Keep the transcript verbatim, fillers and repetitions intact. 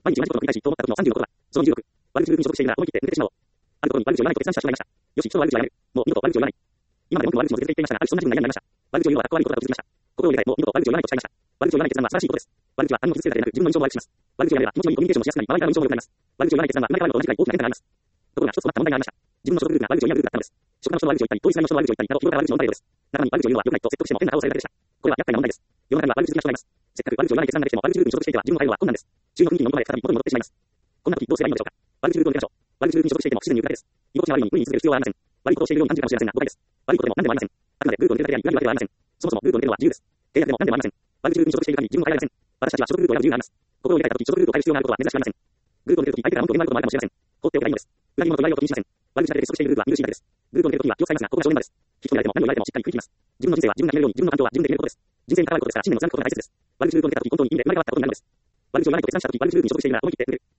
毎日同じことを繰り返し、と思った時のさんじゅうのことは、そのにじゅうろく、悪口グループに所属しているなら思い切って抜けてしまおう。あるところに悪口を言わないと決断した人がいました。よし、人は悪口をやめる。もう二度と悪口を言わない。今まで文句も悪口も続けて言っていましたが、ある日そんな自分が嫌になりました。悪口を言うのはかっこ悪いことだと気づきました。心を入れ替え、もう二度と悪口を言わないと誓いました。悪口を言わない決断は素晴らしいことです。悪口は他人を傷つけるだけでなく、自分の印象も悪くします。悪口をやめれば気持ちのいいコミュニケーションもしやすくなり、周りからの印象も良くなります。悪口を言わない決断は生まれ変わるのと同じくらい大きな変化があります。ところが一つ困った問題がありました。自分の所属グループが悪口を言うグループだったのです。職場の人の悪口を言ったり、同一会の人の悪口を言ったりなど、日頃から悪口を言われたようです。中に悪口を言うのは良くないと説得しても変な顔をされるだけでした。これは厄介な問題です。世の中には悪口好きな人がいます。せっかく悪口を言わない決断ができても、悪口グループに所属していては自分の対応は困難です。周囲の雰囲気に飲み込まれ、再び元に戻ってしまいます。こんな時どうすればいいのでしょうか。悪口グループを抜けましょう。悪口グループに所属していても不自然に言うだけです。居心地が悪いのに無理に続ける必要はありません。悪いことをしているように感じるかもしれませんが、誤解です。悪いことでも何でもありません。あくまでグループを抜けるだけが悪いわけではありません。そもそもグループを抜けるのは自由です。契約でも何でもありません。悪口グループに所属している限り自分を変えられません。私たちは所属グループを選ぶ自由があります。心を入れ替えた時、所属グループを変える必要があることは珍しくありません。グループを抜ける時、相手から文句を言われることもあるかもしれません。放っておけばいいのです。裏切り者と言われようと気にしません。悪口だけで接触しているグループは見苦しいだけです。グループを抜ける時は気を使いますが、ここが正念場です。人に言われても何を言われてもしっかり食いつきます。自分の人生は自分が決めるように、自分の環境は自分で決めることです。人生に関わることですから、信念を貫くことが大切です。悪口グループを抜けた時、本当に意味で生まれ変わったことになるのです。悪口を言わないと決断した時、悪口グループに所属しているなら思い切って抜ける。